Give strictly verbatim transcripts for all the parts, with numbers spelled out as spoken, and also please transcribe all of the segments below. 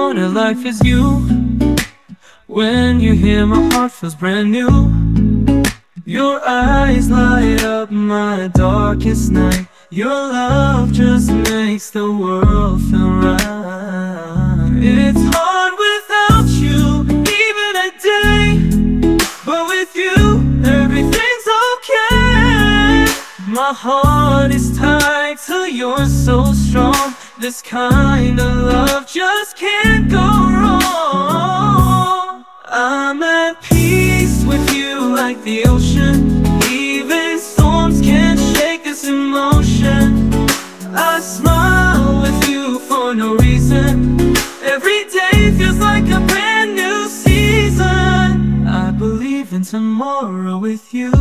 what a life is you. When you hear my heart feels brand new. Your eyes light up my darkest night. Your love just makes the world feel right. It's hard without you, even a day, but with you, everything's okay. My heart is tied to yours so strong. This kind of love just can't go wrong. I'm at peace with you like the ocean. Even storms can't shake this emotion. I smile with you for no reason. Every day feels like a brand new season. I believe in tomorrow with you.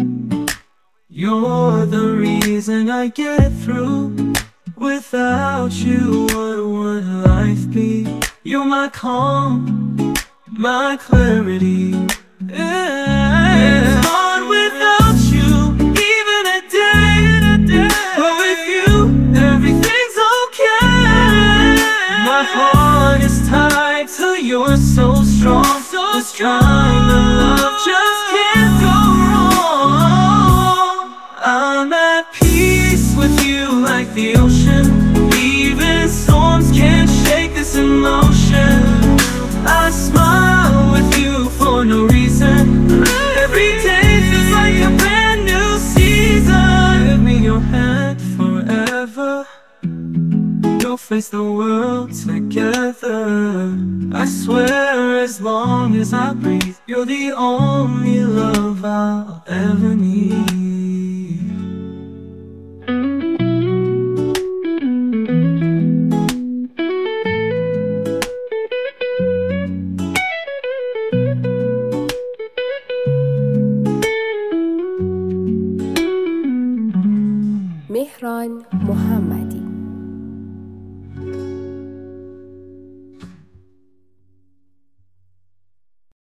You're the reason I get through. Without you, what would life be? You're my calm, my clarity. It's hard without you, even a day, but with you, everything's okay. My heart is tied to yours so strong. This kind of love just can't go wrong. I'm at peace with you like the ocean. Even storms can't shake this emotion. I smile with you for no reason. Every day feels like a brand new season. Give me your hand forever. We'll face the world together. I swear as long as I breathe, you're the only love I'll ever need. مهران محمد.